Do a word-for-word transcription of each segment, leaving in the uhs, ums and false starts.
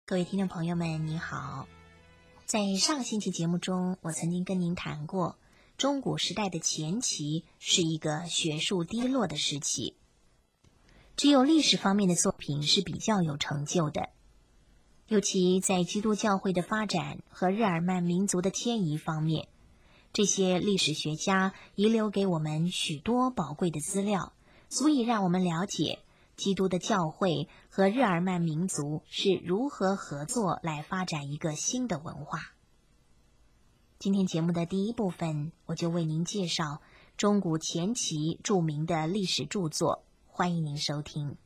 各位听众朋友们，你好。在上个星期节目中，我曾经跟您谈过，中古时代的前期是一个学术低落的时期，只有历史方面的作品是比较有成就的。尤其在基督教会的发展和日耳曼民族的迁移方面，这些历史学家遗留给我们许多宝贵的资料，足以让我们了解基督的教会和日耳曼民族是如何合作来发展一个新的文化。今天节目的第一部分，我就为您介绍中古前期著名的历史著作，欢迎您收听。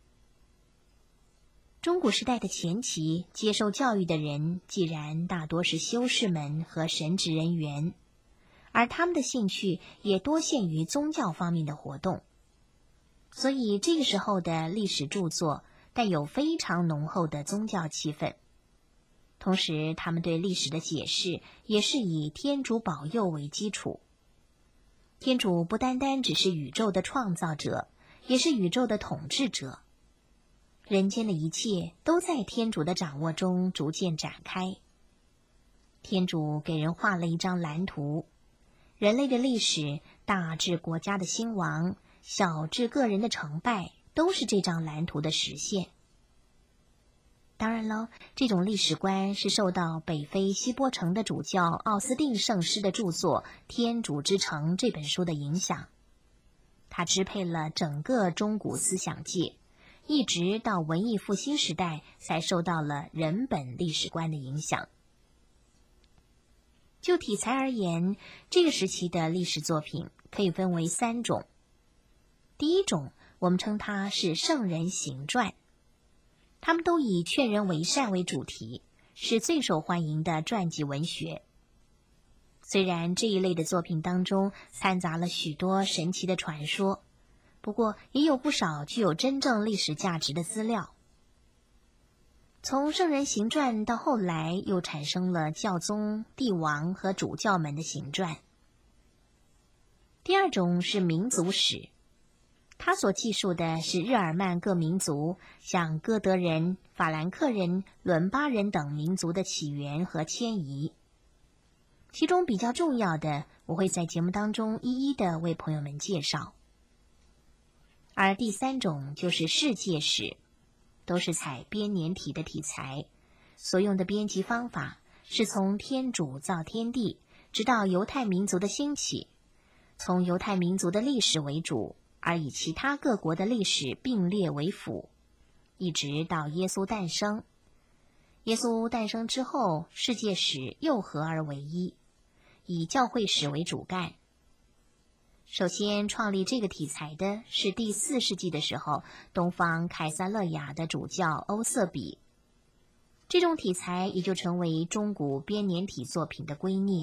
中古时代的前期，接受教育的人既然大多是修士们和神职人员，而他们的兴趣也多限于宗教方面的活动，所以这个时候的历史著作带有非常浓厚的宗教气氛。同时他们对历史的解释也是以天主保佑为基础。天主不单单只是宇宙的创造者，也是宇宙的统治者。人间的一切都在天主的掌握中逐渐展开。天主给人画了一张蓝图，人类的历史，大至国家的兴亡，小至个人的成败，都是这张蓝图的实现。当然了，这种历史观是受到北非希波城的主教奥斯定圣师的著作《天主之城》这本书的影响。它支配了整个中古思想界，一直到文艺复兴时代才受到了人本历史观的影响。就题材而言，这个时期的历史作品可以分为三种。第一种，我们称它是圣人行传，他们都以劝人为善为主题，是最受欢迎的传记文学。虽然这一类的作品当中掺杂了许多神奇的传说，不过也有不少具有真正历史价值的资料。从圣人行传到后来又产生了教宗、帝王和主教们的行传。第二种是民族史，他所记述的是日耳曼各民族，像哥德人、法兰克人、伦巴人等民族的起源和迁移。其中比较重要的，我会在节目当中一一的为朋友们介绍。而第三种就是世界史，都是采编年体的题材，所用的编辑方法是从天主造天地，直到犹太民族的兴起，从犹太民族的历史为主，而以其他各国的历史并列为辅，一直到耶稣诞生。耶稣诞生之后，世界史又合而为一，以教会史为主干。首先创立这个题材的是第四世纪的时候，东方凯撒勒雅的主教欧瑟比。这种题材也就成为中古编年体作品的圭臬。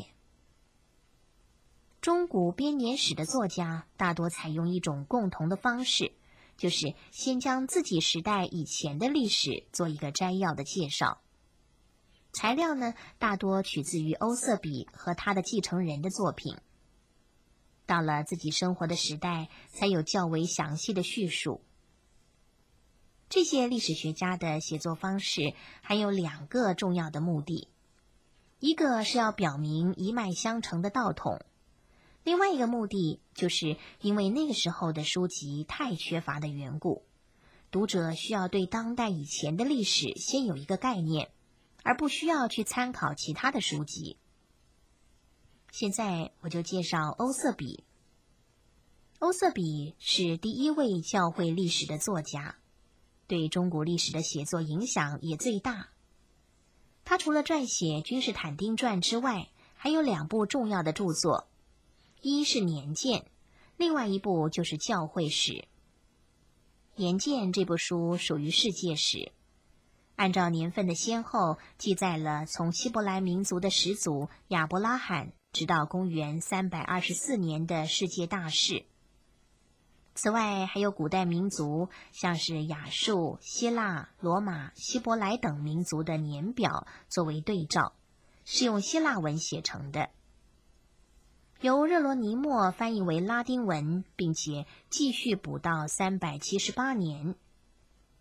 中古编年史的作家大多采用一种共同的方式，就是先将自己时代以前的历史做一个摘要的介绍。材料呢，大多取自于欧瑟比和他的继承人的作品。到了自己生活的时代，才有较为详细的叙述。这些历史学家的写作方式还有两个重要的目的，一个是要表明一脉相承的道统，另外一个目的就是因为那个时候的书籍太缺乏的缘故，读者需要对当代以前的历史先有一个概念，而不需要去参考其他的书籍。现在我就介绍欧瑟比。欧瑟比是第一位教会历史的作家，对中古历史的写作影响也最大。他除了撰写《君士坦丁传》之外，还有两部重要的著作，一是《年鉴》，另外一部就是《教会史》。《年鉴》这部书属于世界史，按照年份的先后记载了从希伯来民族的始祖亚伯拉罕直到公元三百二十四年的世界大事。此外还有古代民族，像是亚述、希腊、罗马、希伯来等民族的年表作为对照，是用希腊文写成的。由热罗尼莫翻译为拉丁文，并且继续补到三百七十八年。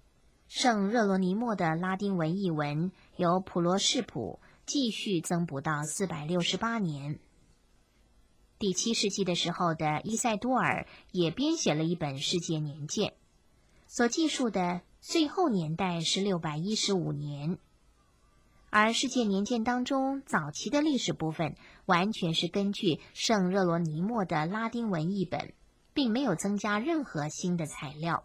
圣热罗尼莫的拉丁文译文由普罗士普继续增补到四百六十八年。第七世纪的时候的伊塞多尔也编写了一本世界年鉴，所记述的最后年代是六百一十五年，而世界年鉴当中早期的历史部分完全是根据圣热罗尼莫的拉丁文译本，并没有增加任何新的材料。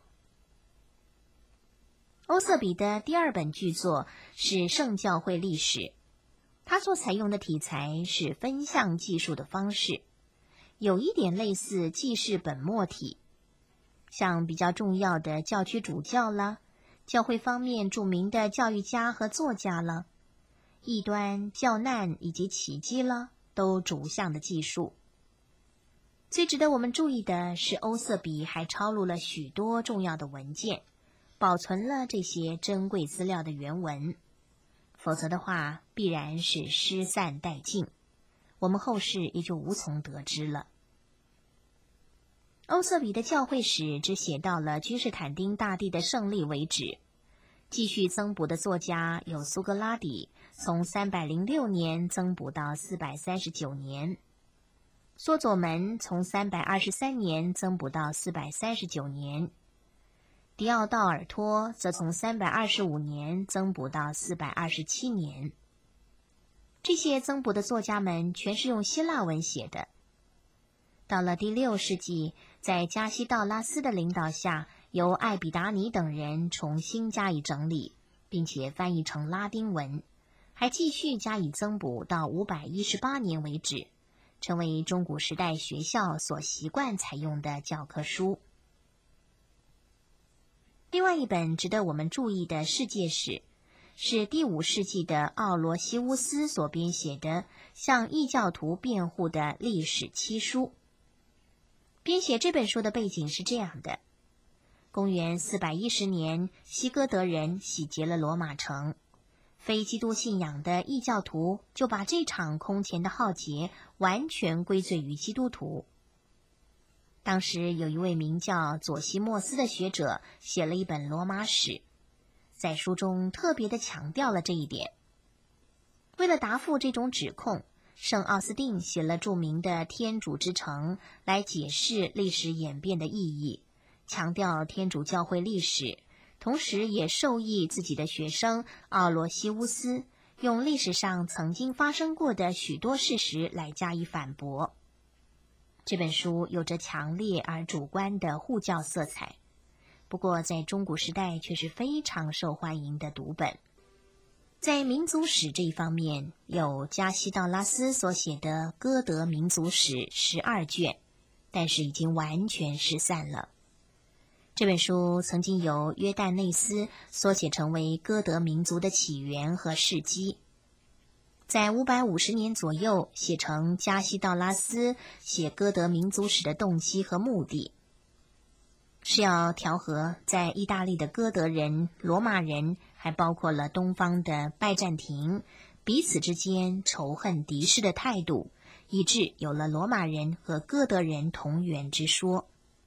欧瑟比的第二本巨作是圣教会历史，他所采用的题材是分项记述的方式，有一点类似记事本末体，像比较重要的教区主教啦，教会方面著名的教育家和作家啦，异端、教难以及奇迹啦，都逐项的记述。最值得我们注意的是，欧瑟比还抄录了许多重要的文件，保存了这些珍贵资料的原文，否则的话必然是失散殆尽，我们后世也就无从得知了。欧瑟比的教会史只写到了君士坦丁大帝的胜利为止，继续增补的作家有苏格拉底，从三百零六年增补到四百三十九年，梭佐门从三百二十三年增补到四百三十九年，迪奥道尔托则从三百二十五年增补到四百二十七年。这些增补的作家们全是用希腊文写的。到了第六世纪，在加西道拉斯的领导下，由艾比达尼等人重新加以整理，并且翻译成拉丁文，还继续加以增补到五百一十八年为止，成为中古时代学校所习惯采用的教科书。另外一本值得我们注意的世界史，是第五世纪的奥罗西乌斯所编写的向异教徒辩护的历史七书。编写这本书的背景是这样的：公元四百一十年，西哥德人洗劫了罗马城，非基督信仰的异教徒就把这场空前的浩劫完全归罪于基督徒。当时有一位名叫佐西莫斯的学者写了一本罗马史，在书中特别的强调了这一点。为了答复这种指控，圣奥斯定写了著名的《天主之城》来解释历史演变的意义，强调天主教会历史，同时也授意自己的学生奥罗西乌斯用历史上曾经发生过的许多事实来加以反驳。这本书有着强烈而主观的护教色彩，不过在中古时代却是非常受欢迎的读本。在民族史这一方面，有加西道拉斯所写的《哥德民族史》十二卷，但是已经完全失散了。这本书曾经由约旦内斯缩写成为哥德民族的起源和事迹，在五百五十年左右写成加西道拉斯写哥德民族史的动机和目的，是要调和在意大利的哥德人、罗马人，还包括了东方的拜占庭，彼此之间仇恨敌视的态度，以致有了罗马人和哥德人同源之说。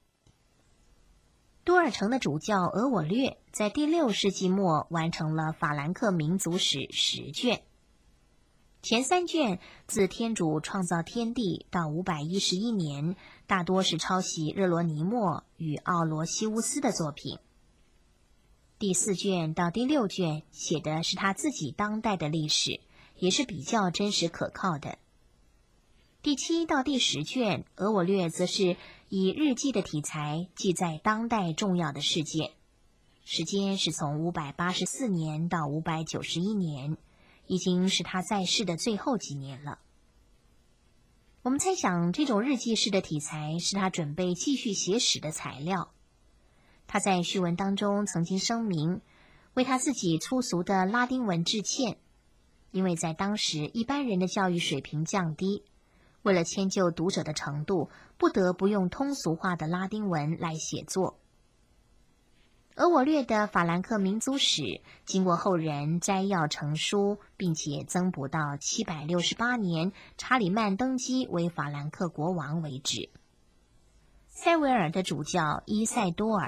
多尔城的主教俄我略在第六世纪末完成了法兰克民族史十卷，前三卷自天主创造天地到五百一十一年，大多是抄袭热罗尼莫与奥罗西乌斯的作品。第四卷到第六卷写的是他自己当代的历史，也是比较真实可靠的。第七到第十卷，俄我略则是以日记的题材记载当代重要的事件，时间是从五百八十四年到五百九十一年，已经是他在世的最后几年了。我们猜想，这种日记式的题材是他准备继续写史的材料。他在序文当中曾经声明，为他自己粗俗的拉丁文致歉，因为在当时一般人的教育水平降低，为了迁就读者的程度，不得不用通俗化的拉丁文来写作。俄我略的法兰克民族史经过后人摘要成书，并且增补到七百六十八年查理曼登基为法兰克国王为止。塞维尔的主教伊塞多尔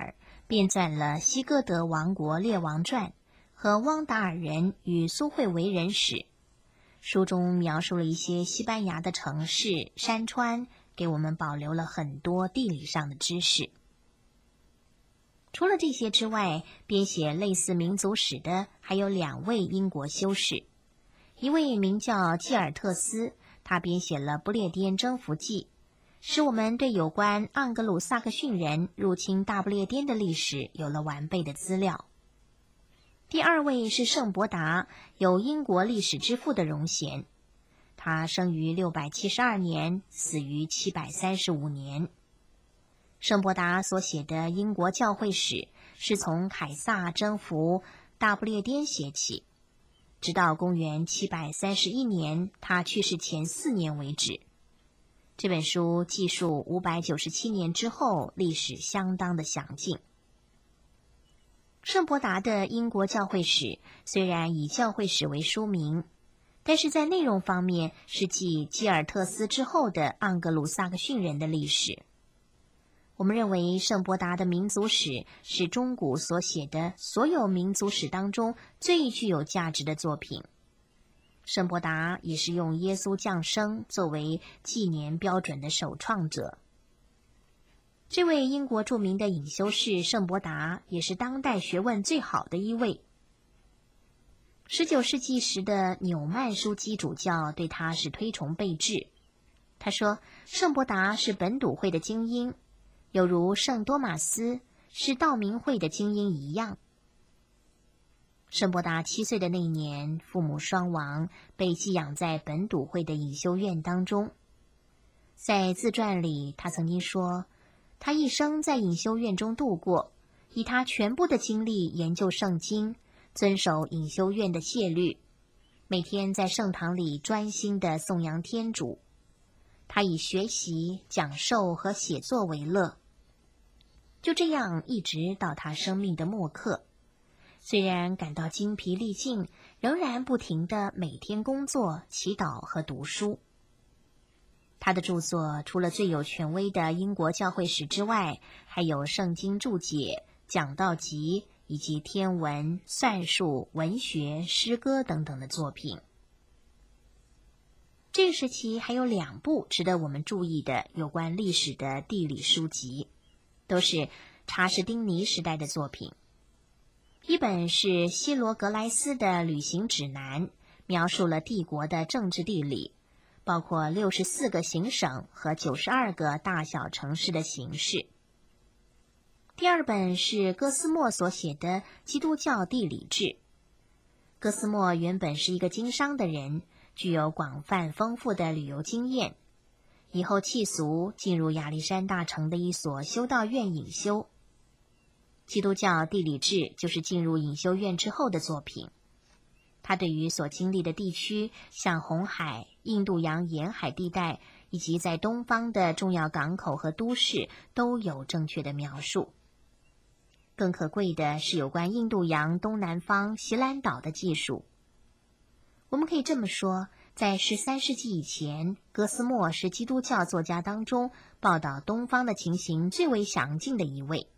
编纂了《西哥德王国列王传》和《汪达尔人与苏慧为人史》，书中描述了一些西班牙的城市、山川，给我们保留了很多地理上的知识。除了这些之外，编写类似民族史的还有两位英国修士，一位名叫基尔特斯，他编写了《不列颠征服记》，使我们对有关盎格鲁撒克逊人入侵大不列颠的历史有了完备的资料。第二位是圣伯达，有英国历史之父的荣衔，他生于六百七十二年，死于七百三十五年。圣伯达所写的英国教会史是从凯撒征服大不列颠写起，直到公元七百三十一年他去世前四年为止。这本书记述五百九十七年之后，历史相当的详尽。圣伯达的英国教会史虽然以教会史为书名，但是在内容方面是继基尔特斯之后的盎格鲁撒克逊人的历史。我们认为圣伯达的民族史是中古所写的所有民族史当中最具有价值的作品。圣伯达也是用耶稣降生作为纪年标准的首创者。这位英国著名的隐修士圣伯达也是当代学问最好的一位。十九世纪时的纽曼枢机主教对他是推崇备至。他说，圣伯达是本笃会的精英，有如圣多马斯是道明会的精英一样。圣伯达七岁的那年，父母双亡，被寄养在本笃会的隐修院当中。在自传里，他曾经说，他一生在隐修院中度过，以他全部的精力研究圣经，遵守隐修院的戒律，每天在圣堂里专心地颂扬天主。他以学习、讲授和写作为乐。就这样一直到他生命的末刻，虽然感到精疲力尽，仍然不停地每天工作、祈祷和读书。他的著作除了最有权威的英国教会史之外，还有圣经注解、讲道集以及天文、算术、文学、诗歌等等的作品。这个时期还有两部值得我们注意的有关历史的地理书籍，都是查士丁尼时代的作品。一本是希罗格莱斯的旅行指南，描述了帝国的政治地理，包括六十四个行省和九十二个大小城市的形势。第二本是哥斯莫所写的《基督教地理志》。哥斯莫原本是一个经商的人，具有广泛丰富的旅游经验，以后弃俗，进入亚历山大城的一所修道院隐修。基督教地理志就是进入隐修院之后的作品。他对于所经历的地区，像红海、印度洋沿海地带，以及在东方的重要港口和都市，都有正确的描述。更可贵的是有关印度洋东南方锡兰岛的技术。我们可以这么说，在十三世纪以前，哥斯莫是基督教作家当中报道东方的情形最为详尽的一位。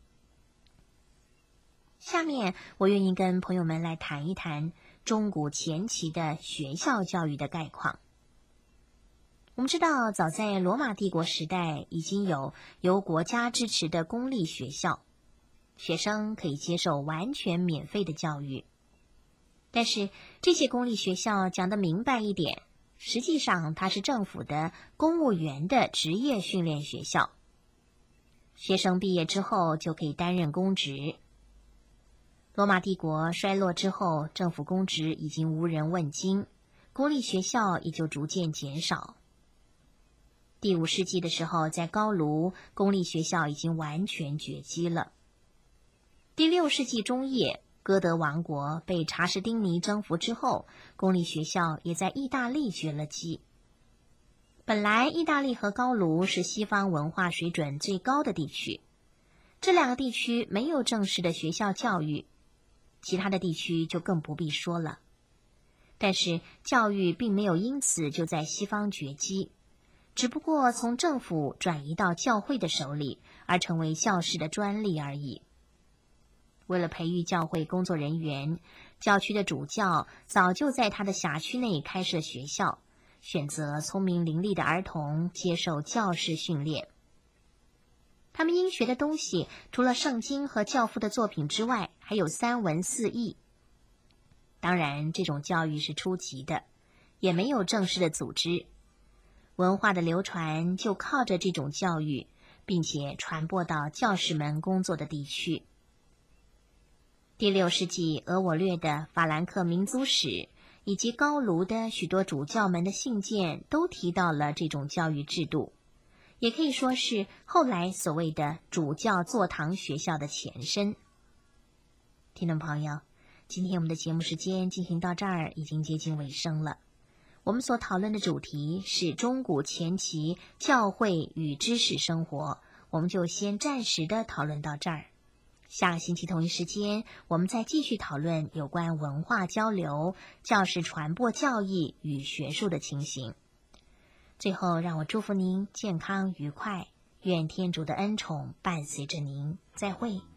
下面我愿意跟朋友们来谈一谈中古前期的学校教育的概况。我们知道，早在罗马帝国时代，已经有由国家支持的公立学校，学生可以接受完全免费的教育。但是这些公立学校讲得明白一点，实际上它是政府的公务员的职业训练学校。学生毕业之后就可以担任公职。罗马帝国衰落之后，政府公职已经无人问津，公立学校也就逐渐减少。第五世纪的时候，在高卢，公立学校已经完全绝迹了。第六世纪中叶，哥德王国被查士丁尼征服之后，公立学校也在意大利绝了迹。本来意大利和高卢是西方文化水准最高的地区，这两个地区没有正式的学校教育，其他的地区就更不必说了。但是教育并没有因此就在西方绝迹，只不过从政府转移到教会的手里，而成为教士的专利而已。 为了培育教会工作人员，教区的主教早就在他的辖区内开设学校，选择聪明伶俐的儿童接受教士训练。他们应学的东西，除了圣经和教父的作品之外，还有三文四义。当然，这种教育是初级的，也没有正式的组织。文化的流传就靠着这种教育，并且传播到教士们工作的地区。第六世纪俄我略的法兰克民族史以及高卢的许多主教们的信件都提到了这种教育制度，也可以说是后来所谓的主教座堂学校的前身。听众朋友，今天我们的节目时间进行到这儿已经接近尾声了。我们所讨论的主题是中古前期教会与知识生活，我们就先暂时的讨论到这儿。下个星期同一时间，我们再继续讨论有关文化交流、教士传播教义与学术的情形。最后，让我祝福您健康愉快，愿天主的恩宠伴随着您。再会。